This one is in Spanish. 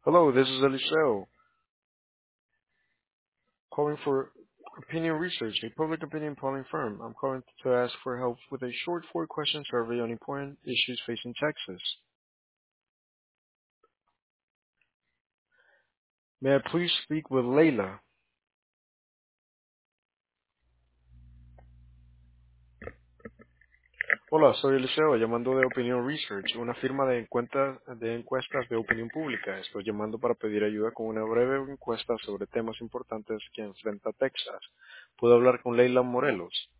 Hello, this is Eliseo, calling for Opinion Research, a public opinion polling firm. I'm calling to ask for help with a short four-question survey on important issues facing Texas. May I please speak with Leila? Hola, soy Eliseo, llamando de Opinion Research, una firma de encuestas de opinión pública. Estoy llamando para pedir ayuda con una breve encuesta sobre temas importantes que enfrenta Texas. ¿Puedo hablar con Leila Morelos?